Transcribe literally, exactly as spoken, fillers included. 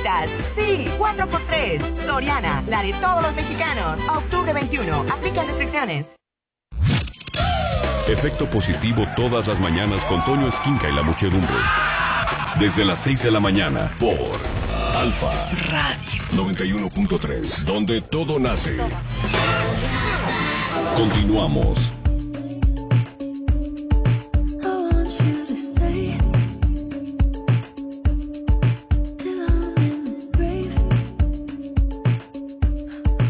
favoritas. Sí, cuatro por tres. Soriana, la de todos los mexicanos. Octubre veintiuno. Aplican restricciones. Efecto positivo todas las mañanas con Toño Esquinca y la muchedumbre. Desde las seis de la mañana por Alfa Radio noventa y uno punto tres, donde todo nace. Continuamos.